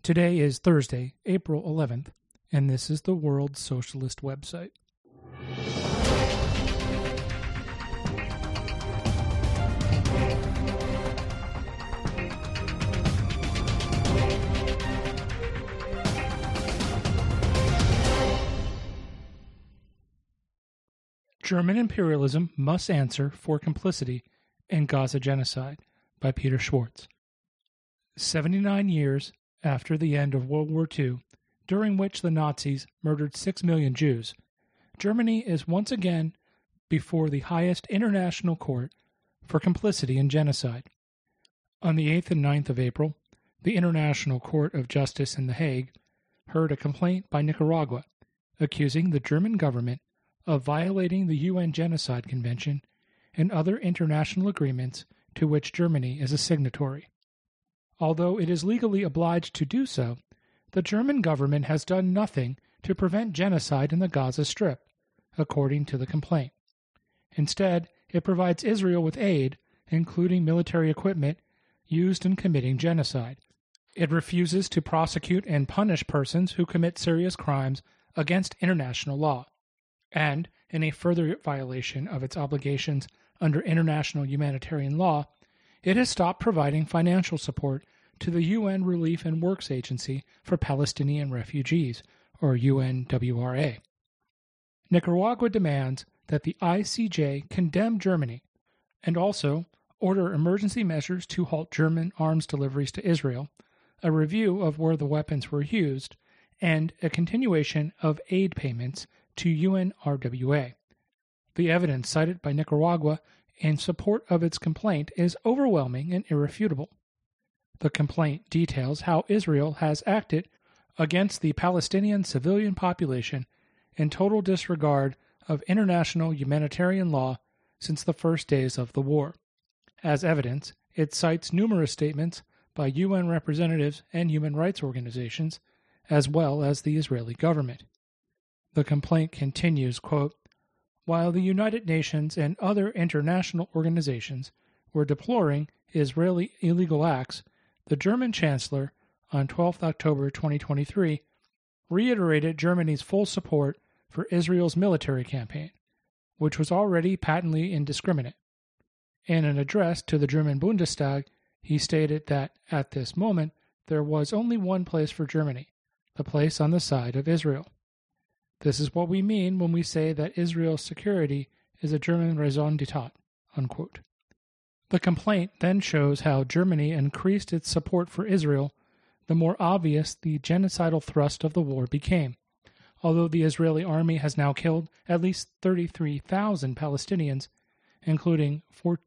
Today is Thursday, April 11th, and this is the World Socialist website. German Imperialism Must Answer for Complicity in Gaza Genocide by Peter Schwartz. 79 years after the end of World War II, during which the Nazis murdered 6 million Jews, Germany is once again before the highest international court for complicity in genocide. On the 8th and 9th of April, the International Court of Justice in The Hague heard a complaint by Nicaragua accusing the German government of violating the UN Genocide Convention and other international agreements to which Germany is a signatory. Although it is legally obliged to do so, the German government has done nothing to prevent genocide in the Gaza Strip, according to the complaint. Instead, it provides Israel with aid, including military equipment, used in committing genocide. It refuses to prosecute and punish persons who commit serious crimes against international law. And, in a further violation of its obligations under international humanitarian law, it has stopped providing financial support to the UN Relief and Works Agency for Palestinian Refugees, or UNWRA. Nicaragua demands that the ICJ condemn Germany and also order emergency measures to halt German arms deliveries to Israel, a review of where the weapons were used, and a continuation of aid payments to UNRWA. The evidence cited by Nicaragua in support of its complaint is overwhelming and irrefutable. The complaint details how Israel has acted against the Palestinian civilian population in total disregard of international humanitarian law since the first days of the war. As evidence, it cites numerous statements by UN representatives and human rights organizations, as well as the Israeli government. The complaint continues, quote, "While the United Nations and other international organizations were deploring Israeli illegal acts, the German Chancellor, on 12 October 2023, reiterated Germany's full support for Israel's military campaign, which was already patently indiscriminate. In an address to the German Bundestag, he stated that, at this moment, there was only one place for Germany, the place on the side of Israel. This is what we mean when we say that Israel's security is a German raison d'etat," unquote. The complaint then shows how Germany increased its support for Israel the more obvious the genocidal thrust of the war became. Although the Israeli army has now killed at least 33,000 Palestinians, including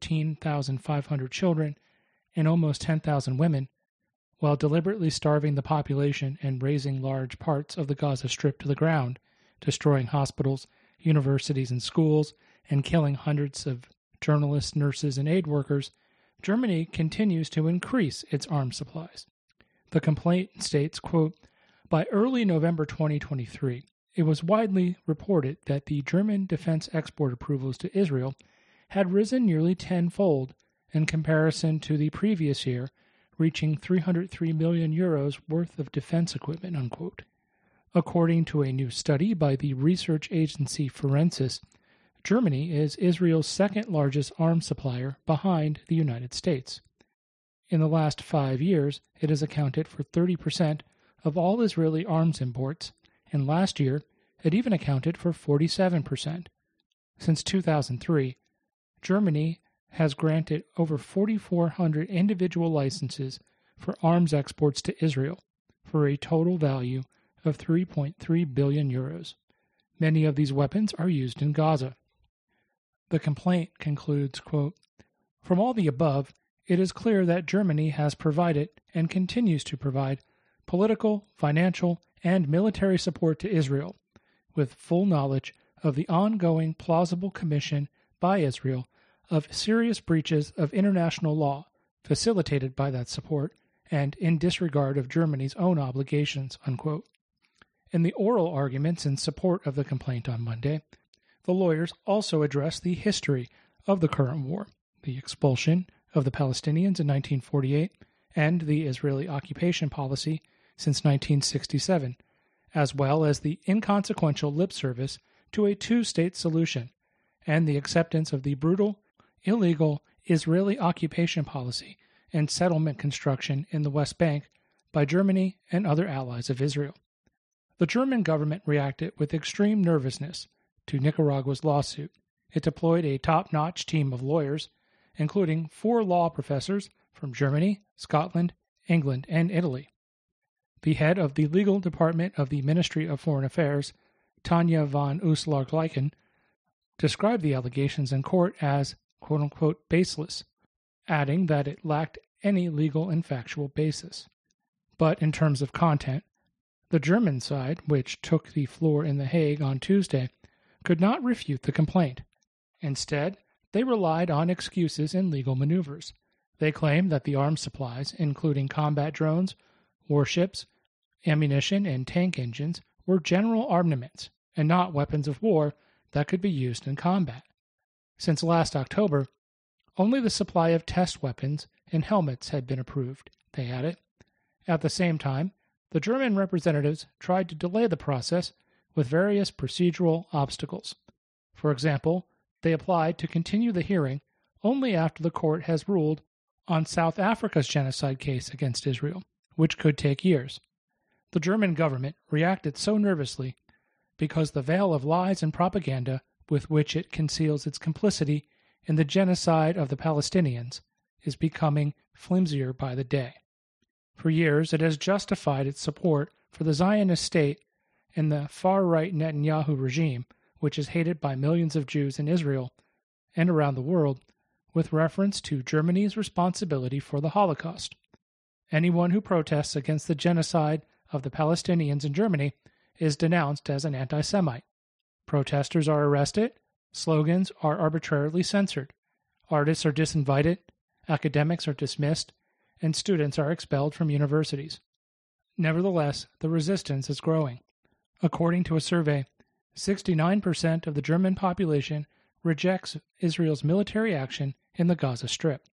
14,500 children and almost 10,000 women, while deliberately starving the population and razing large parts of the Gaza Strip to the ground, destroying hospitals, universities, and schools, and killing hundreds of journalists, nurses, and aid workers, Germany continues to increase its arms supplies. The complaint states, quote, "By early November 2023, it was widely reported that the German defense export approvals to Israel had risen nearly tenfold in comparison to the previous year, reaching 303 million euros worth of defense equipment," unquote. According to a new study by the research agency Forensis, Germany is Israel's second largest arms supplier behind the United States. In the last 5 years, it has accounted for 30% of all Israeli arms imports, and last year, it even accounted for 47%. Since 2003, Germany has granted over 4,400 individual licenses for arms exports to Israel for a total value of 3.3 billion euros. Many of these weapons are used in Gaza. The complaint concludes, quote, "From all the above, it is clear that Germany has provided and continues to provide political, financial, and military support to Israel, with full knowledge of the ongoing plausible commission by Israel of serious breaches of international law facilitated by that support and in disregard of Germany's own obligations," unquote. In the oral arguments in support of the complaint on Monday, the lawyers also addressed the history of the current war, the expulsion of the Palestinians in 1948, and the Israeli occupation policy since 1967, as well as the inconsequential lip service to a two-state solution and the acceptance of the brutal, illegal Israeli occupation policy and settlement construction in the West Bank by Germany and other allies of Israel. The German government reacted with extreme nervousness to Nicaragua's lawsuit. It deployed a top-notch team of lawyers, including 4 law professors from Germany, Scotland, England, and Italy. The head of the legal department of the Ministry of Foreign Affairs, Tanja van Oost-Largelijken, described the allegations in court as quote-unquote baseless, adding that it lacked any legal and factual basis. But in terms of content, the German side, which took the floor in The Hague on Tuesday, could not refute the complaint. Instead, they relied on excuses and legal maneuvers. They claimed that the arms supplies, including combat drones, warships, ammunition, and tank engines, were general armaments and not weapons of war that could be used in combat. Since last October, only the supply of test weapons and helmets had been approved, they added. At the same time, the German representatives tried to delay the process with various procedural obstacles. For example, they applied to continue the hearing only after the court has ruled on South Africa's genocide case against Israel, which could take years. The German government reacted so nervously because the veil of lies and propaganda with which it conceals its complicity in the genocide of the Palestinians is becoming flimsier by the day. For years, it has justified its support for the Zionist state and the far-right Netanyahu regime, which is hated by millions of Jews in Israel and around the world, with reference to Germany's responsibility for the Holocaust. Anyone who protests against the genocide of the Palestinians in Germany is denounced as an anti-Semite. Protesters are arrested, slogans are arbitrarily censored, artists are disinvited, academics are dismissed, and students are expelled from universities. Nevertheless, the resistance is growing. According to a survey, 69% of the German population rejects Israel's military action in the Gaza Strip.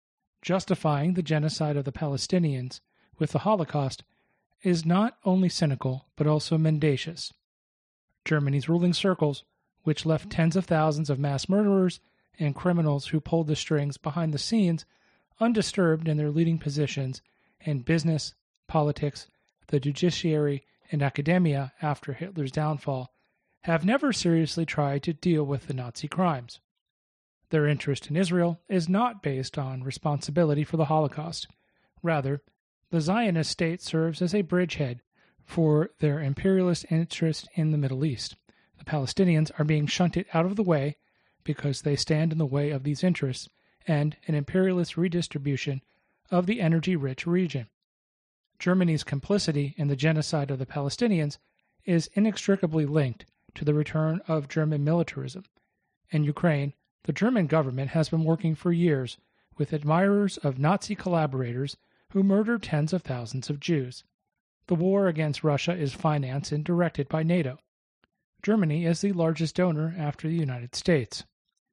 Justifying the genocide of the Palestinians with the Holocaust is not only cynical, but also mendacious. Germany's ruling circles, which left tens of thousands of mass murderers and criminals who pulled the strings behind the scenes undisturbed in their leading positions in business, politics, the judiciary, and academia after Hitler's downfall, have never seriously tried to deal with the Nazi crimes. Their interest in Israel is not based on responsibility for the Holocaust. Rather, the Zionist state serves as a bridgehead for their imperialist interest in the Middle East. The Palestinians are being shunted out of the way because they stand in the way of these interests and an imperialist redistribution of the energy-rich region. Germany's complicity in the genocide of the Palestinians is inextricably linked to the return of German militarism. In Ukraine, the German government has been working for years with admirers of Nazi collaborators who murdered tens of thousands of Jews. The war against Russia is financed and directed by NATO. Germany is the largest donor after the United States.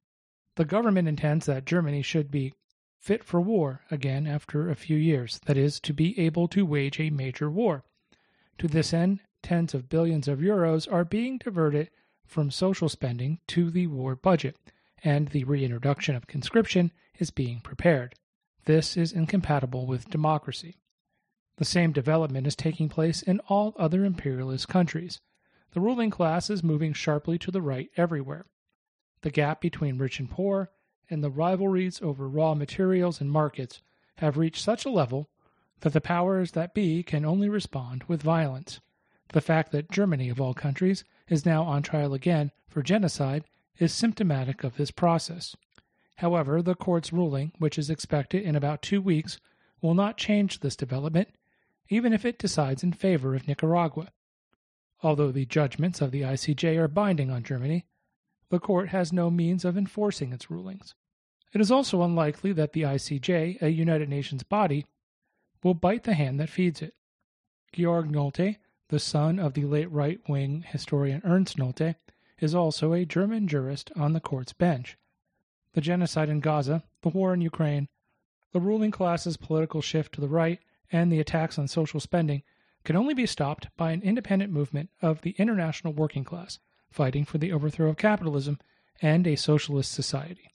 The government intends that Germany should be fit for war again after a few years, that is, to be able to wage a major war. To this end, tens of billions of euros are being diverted from social spending to the war budget, and the reintroduction of conscription is being prepared. This is incompatible with democracy. The same development is taking place in all other imperialist countries. The ruling class is moving sharply to the right everywhere. The gap between rich and poor and the rivalries over raw materials and markets have reached such a level that the powers that be can only respond with violence. The fact that Germany, of all countries, is now on trial again for genocide is symptomatic of this process. However, the court's ruling, which is expected in about 2 weeks, will not change this development, even if it decides in favor of Nicaragua. Although the judgments of the ICJ are binding on Germany, the court has no means of enforcing its rulings. It is also unlikely that the ICJ, a United Nations body, will bite the hand that feeds it. Georg Nolte, the son of the late right-wing historian Ernst Nolte, is also a German jurist on the court's bench. The genocide in Gaza, the war in Ukraine, the ruling class's political shift to the right, and the attacks on social spending can only be stopped by an independent movement of the international working class, fighting for the overthrow of capitalism and a socialist society.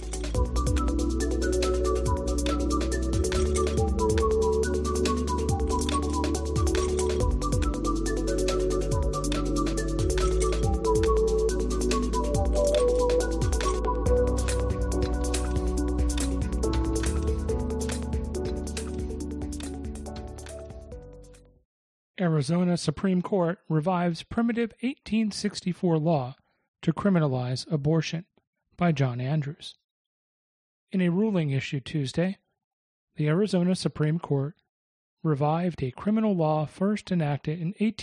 Arizona Supreme Court revives primitive 1864 law to criminalize abortion, by John Andrews. In a ruling issued Tuesday, the Arizona Supreme Court revived a criminal law first enacted in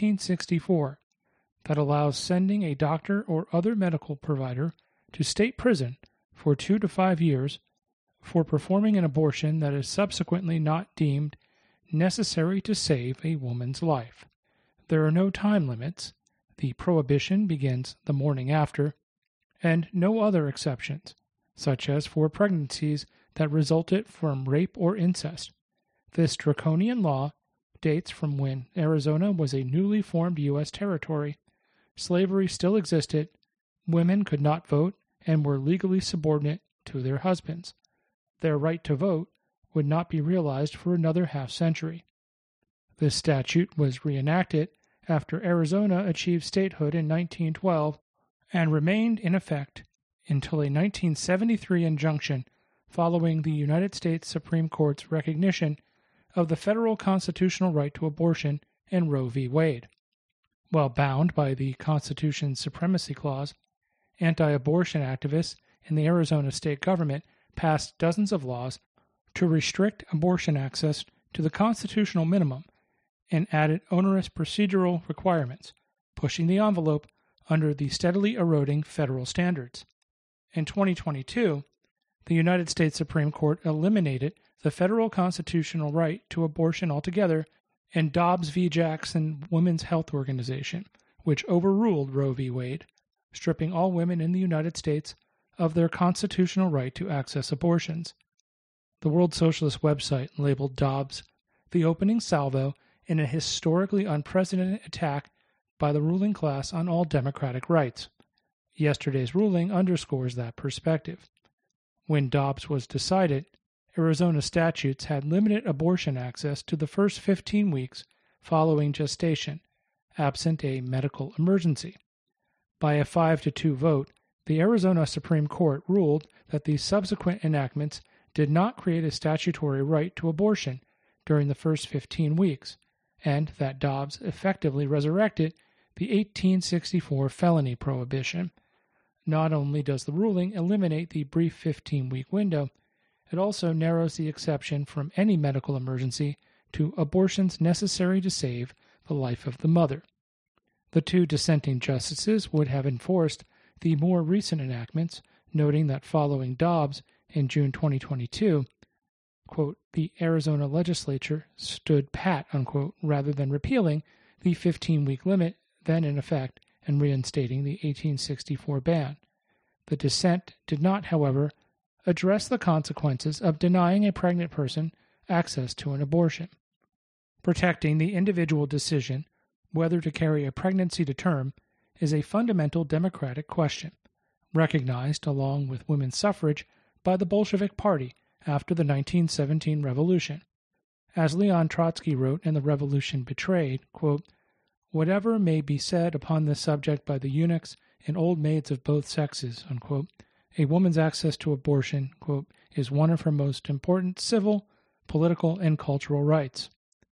1864 that allows sending a doctor or other medical provider to state prison for 2 to 5 years for performing an abortion that is subsequently not deemed necessary to save a woman's life. There are no time limits, the prohibition begins the morning after, and no other exceptions, such as for pregnancies that resulted from rape or incest. This draconian law dates from when Arizona was a newly formed U.S. territory. Slavery still existed, women could not vote, and were legally subordinate to their husbands. Their right to vote would not be realized for another half-century. This statute was reenacted after Arizona achieved statehood in 1912 and remained in effect until a 1973 injunction following the United States Supreme Court's recognition of the federal constitutional right to abortion in Roe v. Wade. While bound by the Constitution's Supremacy Clause, anti-abortion activists in the Arizona state government passed dozens of laws to restrict abortion access to the constitutional minimum and added onerous procedural requirements, pushing the envelope under the steadily eroding federal standards. In 2022, the United States Supreme Court eliminated the federal constitutional right to abortion altogether in Dobbs v. Jackson Women's Health Organization, which overruled Roe v. Wade, stripping all women in the United States of their constitutional right to access abortions. The World Socialist website labeled Dobbs the opening salvo in a historically unprecedented attack by the ruling class on all democratic rights. Yesterday's ruling underscores that perspective. When Dobbs was decided, Arizona statutes had limited abortion access to the first 15 weeks following gestation, absent a medical emergency. By a 5-2 vote, the Arizona Supreme Court ruled that the subsequent enactments did not create a statutory right to abortion during the first 15 weeks, and that Dobbs effectively resurrected the 1864 felony prohibition. Not only does the ruling eliminate the brief 15-week window, it also narrows the exception from any medical emergency to abortions necessary to save the life of the mother. The two dissenting justices would have enforced the more recent enactments, noting that following Dobbs in June 2022, quote, the Arizona legislature stood pat, unquote, rather than repealing the 15-week limit then in effect and reinstating the 1864 ban. The dissent did not, however, address the consequences of denying a pregnant person access to an abortion. Protecting the individual decision whether to carry a pregnancy to term is a fundamental democratic question, recognized along with women's suffrage by the Bolshevik Party after the 1917 revolution. As Leon Trotsky wrote in The Revolution Betrayed, quote, whatever may be said upon this subject by the eunuchs and old maids of both sexes, unquote, a woman's access to abortion, quote, is one of her most important civil, political, and cultural rights.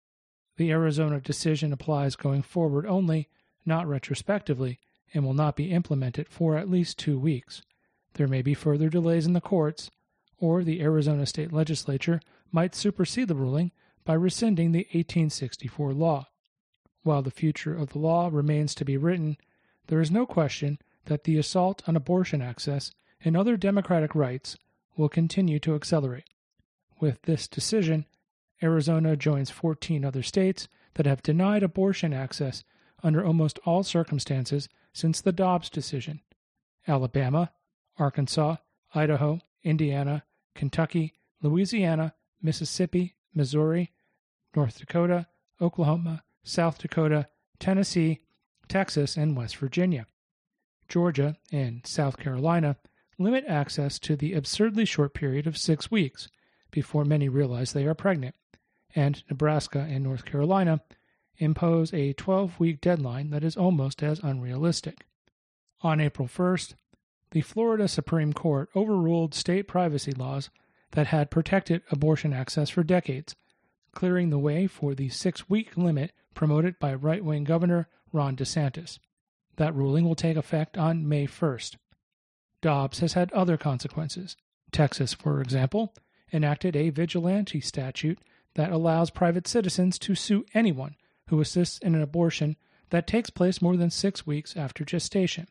The Arizona decision applies going forward only, not retrospectively, and will not be implemented for at least 2 weeks. There may be further delays in the courts, or the Arizona State Legislature might supersede the ruling by rescinding the 1864 law. While the future of the law remains to be written, there is no question that the assault on abortion access and other democratic rights will continue to accelerate. With this decision, Arizona joins 14 other states that have denied abortion access under almost all circumstances since the Dobbs decision: Alabama, Arkansas, Idaho, Indiana, Kentucky, Louisiana, Mississippi, Missouri, North Dakota, Oklahoma, South Dakota, Tennessee, Texas, and West Virginia. Georgia and South Carolina limit access to the absurdly short period of 6 weeks before many realize they are pregnant, and Nebraska and North Carolina impose a 12-week deadline that is almost as unrealistic. On April 1st, the Florida Supreme Court overruled state privacy laws that had protected abortion access for decades, clearing the way for the 6-week limit promoted by right-wing Governor Ron DeSantis. That ruling will take effect on May 1st. Dobbs has had other consequences. Texas, for example, enacted a vigilante statute that allows private citizens to sue anyone who assists in an abortion that takes place more than 6 weeks after gestation.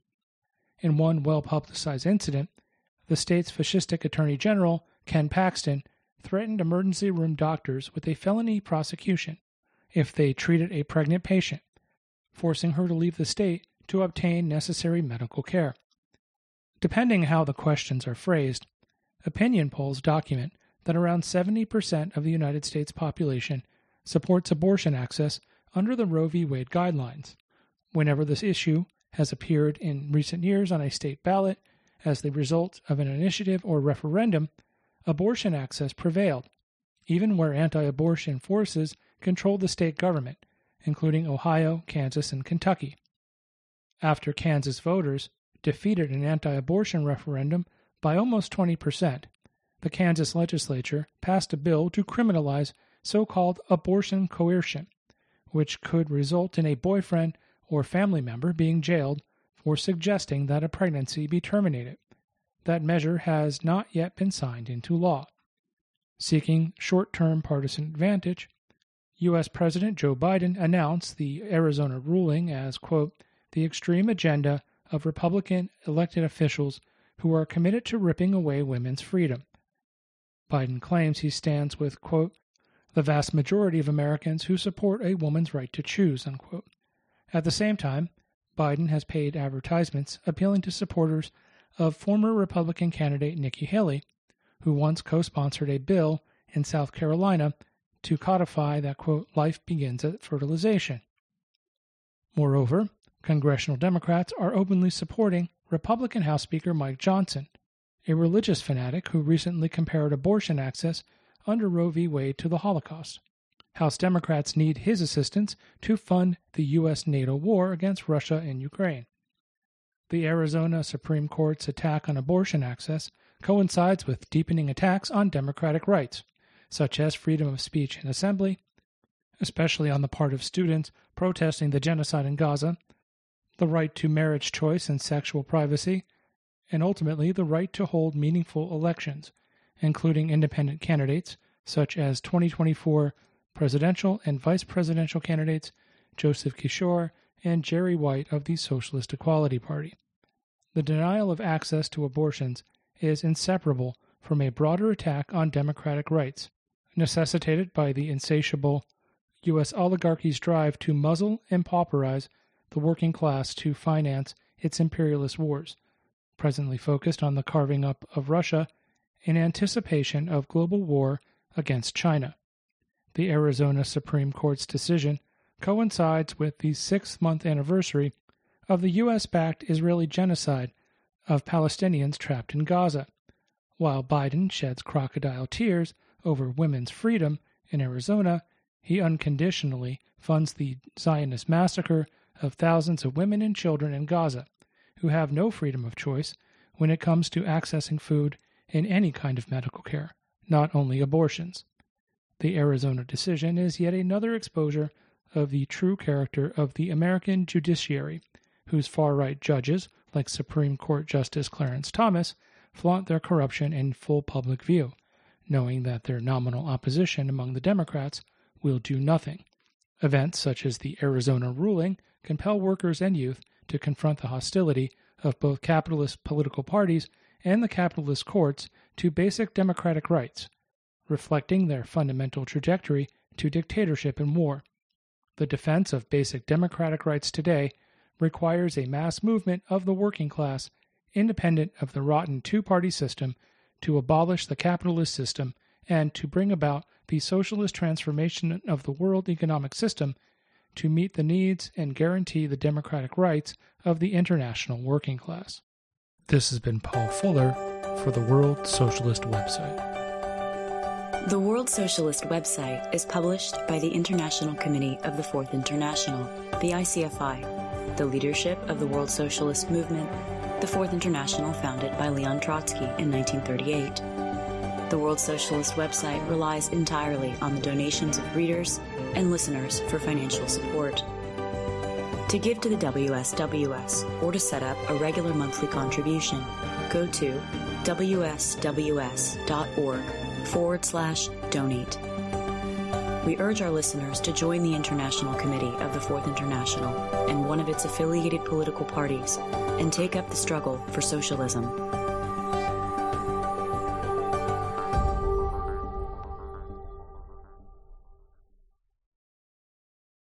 In one well-publicized incident, the state's fascistic Attorney General, Ken Paxton, threatened emergency room doctors with a felony prosecution if they treated a pregnant patient, forcing her to leave the state to obtain necessary medical care. Depending how the questions are phrased, opinion polls document that around 70% of the United States population supports abortion access under the Roe v. Wade guidelines. Whenever this issue has appeared in recent years on a state ballot as the result of an initiative or referendum, abortion access prevailed, even where anti-abortion forces controlled the state government, including Ohio, Kansas, and Kentucky. After Kansas voters defeated an anti-abortion referendum by almost 20%, the Kansas legislature passed a bill to criminalize so-called abortion coercion, which could result in a boyfriend or family member being jailed for suggesting that a pregnancy be terminated. That measure has not yet been signed into law. Seeking short-term partisan advantage, U.S. President Joe Biden announced the Arizona ruling as, quote, the extreme agenda of Republican elected officials who are committed to ripping away women's freedom. Biden claims he stands with, quote, the vast majority of Americans who support a woman's right to choose, unquote. At the same time, Biden has paid advertisements appealing to supporters of former Republican candidate Nikki Haley, who once co-sponsored a bill in South Carolina to codify that, quote, life begins at fertilization. Moreover, congressional Democrats are openly supporting Republican House Speaker Mike Johnson, a religious fanatic who recently compared abortion access under Roe v. Wade to the Holocaust. House Democrats need his assistance to fund the U.S.-NATO war against Russia and Ukraine. The Arizona Supreme Court's attack on abortion access coincides with deepening attacks on democratic rights, such as freedom of speech and assembly, especially on the part of students protesting the genocide in Gaza, the right to marriage choice and sexual privacy, and ultimately the right to hold meaningful elections, including independent candidates such as 2024 presidential and vice presidential candidates Joseph Kishore and Jerry White of the Socialist Equality Party. The denial of access to abortions is inseparable from a broader attack on democratic rights, necessitated by the insatiable U.S. oligarchy's drive to muzzle and pauperize the working class to finance its imperialist wars, presently focused on the carving up of Russia in anticipation of global war against China. The Arizona Supreme Court's decision coincides with the 6th-month anniversary of the U.S.-backed Israeli genocide of Palestinians trapped in Gaza. While Biden sheds crocodile tears over women's freedom in Arizona, he unconditionally funds the Zionist massacre of thousands of women and children in Gaza, who have no freedom of choice when it comes to accessing food and any kind of medical care, not only abortions. The Arizona decision is yet another exposure of the true character of the American judiciary, whose far-right judges, like Supreme Court Justice Clarence Thomas, flaunt their corruption in full public view, knowing that their nominal opposition among the Democrats will do nothing. Events such as the Arizona ruling compel workers and youth to confront the hostility of both capitalist political parties and the capitalist courts to basic democratic rights, reflecting their fundamental trajectory to dictatorship and war. The defense of basic democratic rights today requires a mass movement of the working class, independent of the rotten two-party system, to abolish the capitalist system and to bring about the socialist transformation of the world economic system to meet the needs and guarantee the democratic rights of the international working class. This has been Paul Fuller for the World Socialist Website. The World Socialist Website is published by the International Committee of the Fourth International, the ICFI, the leadership of the World Socialist Movement, the Fourth International founded by Leon Trotsky in 1938. The World Socialist Website relies entirely on the donations of readers and listeners for financial support. To give to the WSWS or to set up a regular monthly contribution, go to wsws.org/donate. We urge our listeners to join the International Committee of the Fourth International and one of its affiliated political parties and take up the struggle for socialism.